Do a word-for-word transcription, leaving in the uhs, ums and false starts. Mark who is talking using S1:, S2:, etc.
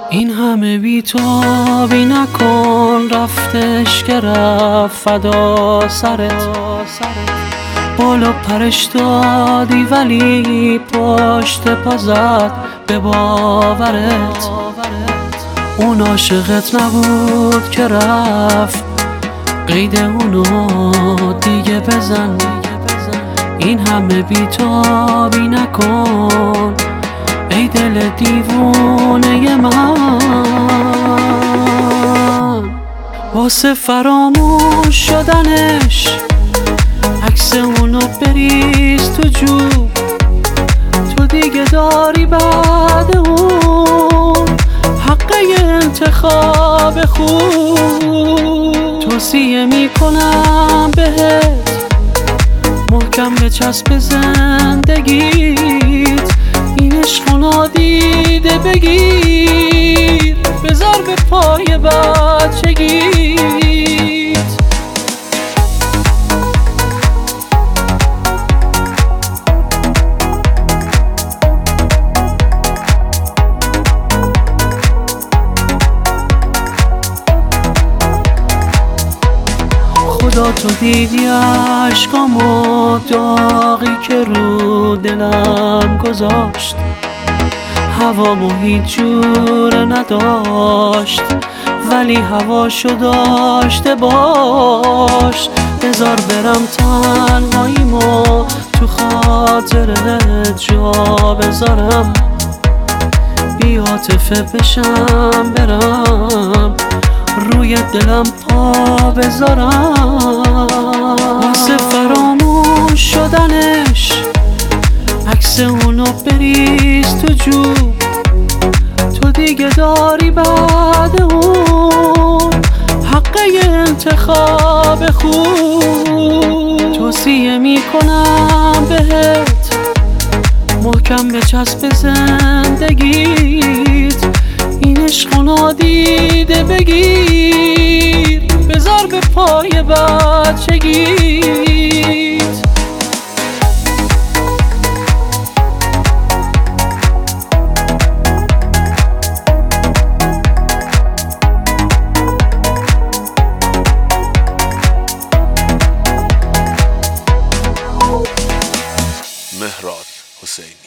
S1: این همه بیتابی نکن، رفتش که رفت فدا سرت. بالا پرش دادی ولی پشت پا زد به باورت. اون عاشقت نبود که رفت، قید اونو دیگه بزن. این همه بیتابی نکن ای دل دیوونه من. واسه فراموش شدنش عکس اونو بریز تو جوب. تو دیگه داری بعد اون حق انتخاب خوب. توصیه میکنم بهت محکم به چسب زندگیت، این عشقو نادیده بگیر، بذار به پای بچگیت. خدا تو دیدی عشقامو، داغی که رو دلم گذاشت. هوامو هیچ جور نداشت ولی هواشو داشته باش. بذار برم تنهاییمو تو خاطرت جا بذارم، بی عاطفه بشم برم روی دلم پا بذارم. واسه فراموش شدنش عکس اونو بریز تو جوب. تو دیگه داری بعد اون حق انتخاب خوب. توصیه میکنم بهت محکم به چسب زندگیت، این عشقو نادیده بگیر، بذار به پای بچگیت.
S2: مهراد حسینی.